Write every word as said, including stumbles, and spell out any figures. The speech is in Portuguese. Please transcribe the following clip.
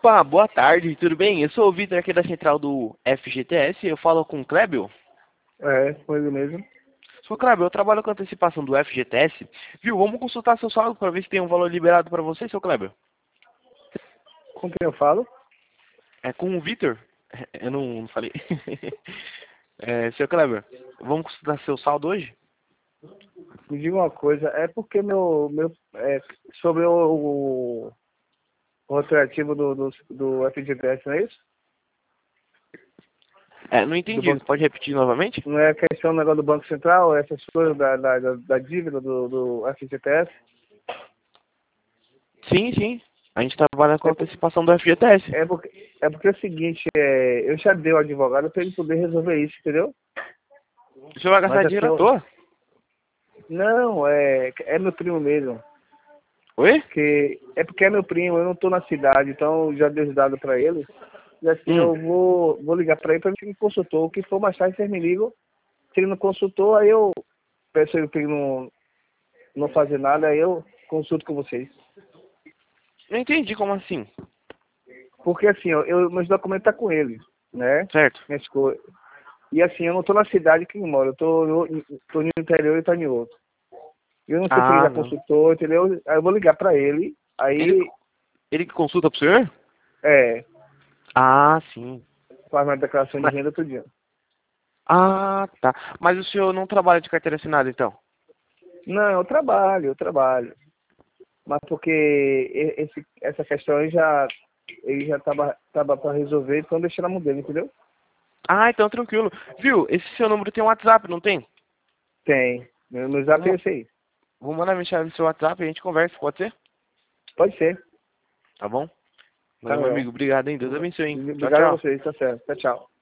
Opa, boa tarde, tudo bem? Eu sou o Vitor aqui da central do F G T S, eu falo com o Klebel. É, foi ele mesmo. Sou Klebel, eu trabalho com antecipação do F G T S. Viu, vamos consultar seu saldo para ver se tem um valor liberado para você, seu Klebel. Com quem eu falo? É com o Vitor? Eu não, não falei. É, seu Klebel, vamos consultar seu saldo hoje? Me diga uma coisa, é porque meu, meu é, sobre o, o, o rotativo do, do, do F G T S, não é isso? É, não Do entendi, banco, pode repetir novamente? não é a questão do negócio do Banco Central, essas coisas da, da, da, da dívida do, do F G T S? Sim, sim, a gente trabalha com É, por, antecipação do F G T S. é, porque, é porque é o seguinte, é, eu já dei o advogado para ele poder resolver isso, entendeu? O senhor vai Mas gastar assim, dinheiro à eu, toa? não, é, é meu primo mesmo. Oi? Que é porque é meu primo, eu não tô na cidade, então já dei os dados para ele. E assim, Hum. eu vou, vou ligar para ele para ver se ele consultou. O que for mais tarde, vocês me ligam. Se ele não consultou, aí eu peço ele para ele não, não fazer nada, aí eu consulto com vocês. Não entendi, como assim? Porque assim, eu, eu, meus documentos tá com ele, né? Certo. Minhas coisas. E assim, eu não tô na cidade que ele mora, eu tô, no- tô no interior e tá em outro. Eu não sei se ele Ah, já não. consultou, entendeu? Aí eu vou ligar para ele, Ele, aí, ele que consulta pro senhor? é, Ah, sim. faz uma declaração de Mas- renda todo dia. ah, tá. Mas o senhor não trabalha de carteira assinada, então? Não, eu trabalho, eu trabalho. Mas porque e- esse, essa questão aí já, ele já tava, tava para resolver, então deixa na mão dele, entendeu? Ah, então tranquilo. Viu, esse seu número tem um WhatsApp, não tem? Tem. Meu, meu Vou, zap é ma- esse aí. vou mandar mensagem no seu WhatsApp e a gente conversa, pode ser? Pode ser. Tá bom? Tá Valeu, meu legal. amigo. Obrigado, hein? Deus abençoe, hein? Tchau, Obrigado a tchau. vocês, tá certo. Tchau, tchau.